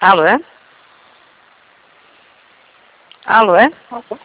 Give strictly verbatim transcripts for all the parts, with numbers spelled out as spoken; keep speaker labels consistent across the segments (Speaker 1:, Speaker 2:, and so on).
Speaker 1: Alô, é? Alô, é?
Speaker 2: Alô?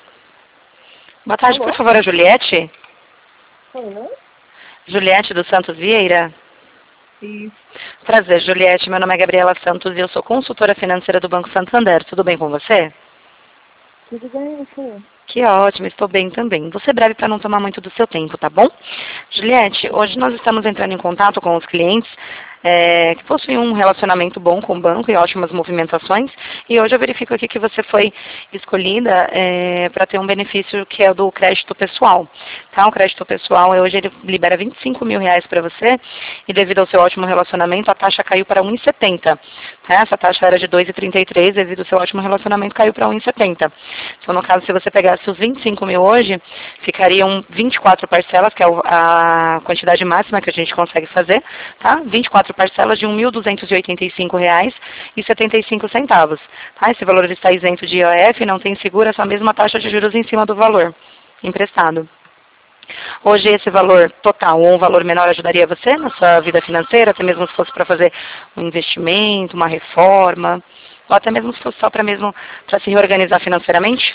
Speaker 1: Boa tarde,
Speaker 2: Alô?
Speaker 1: por favor, a Juliette?
Speaker 2: Oi?
Speaker 1: Juliette dos Santos Vieira?
Speaker 2: Isso.
Speaker 1: Prazer, Juliette. Meu nome é Gabriela Santos e eu sou consultora financeira do Banco Santander. Tudo bem com você?
Speaker 2: Tudo bem, você?
Speaker 1: Que ótimo, estou bem também. Vou ser breve para não tomar muito do seu tempo, tá bom? Juliette, hoje nós estamos entrando em contato com os clientes é, que possuem um relacionamento bom com o banco e ótimas movimentações. E hoje eu verifico aqui que você foi escolhida é, para ter um benefício que é o do crédito pessoal. Tá? O crédito pessoal, hoje ele libera vinte e cinco mil reais para você e devido ao seu ótimo relacionamento, a taxa caiu para um vírgula setenta. Tá? Essa taxa era de dois vírgula trinta e três, devido ao seu ótimo relacionamento, caiu para um vírgula setenta. Então, no caso, se você pegasse os vinte e cinco mil hoje, ficariam vinte e quatro parcelas, que é a quantidade máxima que a gente consegue fazer, tá? vinte e quatro parcelas de um mil duzentos e oitenta e cinco reais e setenta e cinco centavos. Tá? Esse valor está isento de I O F, não tem seguro, essa mesma taxa de juros em cima do valor emprestado. Hoje esse valor total ou um valor menor ajudaria você na sua vida financeira, até mesmo se fosse para fazer um investimento, uma reforma, ou até mesmo se fosse só para mesmo para se reorganizar financeiramente?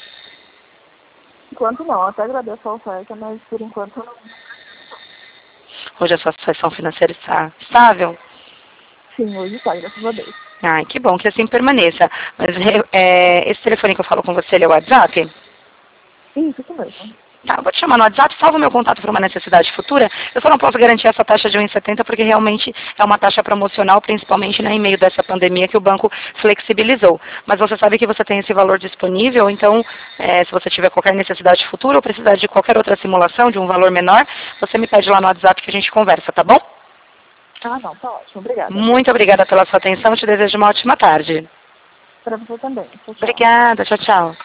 Speaker 2: Enquanto não, até agradeço a oferta, mas por enquanto não.
Speaker 1: Hoje a sua situação financeira está estável?
Speaker 2: Sim, hoje tá, graças a Deus.
Speaker 1: Ai, que bom que assim permaneça. Mas é, esse telefone que eu falo com você, ele é o WhatsApp?
Speaker 2: Isso, isso mesmo.
Speaker 1: Tá, eu vou te chamar no WhatsApp, salva o meu contato para uma necessidade futura. Eu só não posso garantir essa taxa de um vírgula setenta porque realmente é uma taxa promocional, principalmente né, em meio dessa pandemia que o banco flexibilizou. Mas você sabe que você tem esse valor disponível, então é, se você tiver qualquer necessidade futura ou precisar de qualquer outra simulação de um valor menor, você me pede lá no WhatsApp que a gente conversa, tá bom?
Speaker 2: Ah, não, tá ótimo, obrigada.
Speaker 1: Muito obrigada pela sua atenção, te desejo uma ótima tarde.
Speaker 2: Para você também. Tchau, tchau.
Speaker 1: Obrigada, tchau, tchau.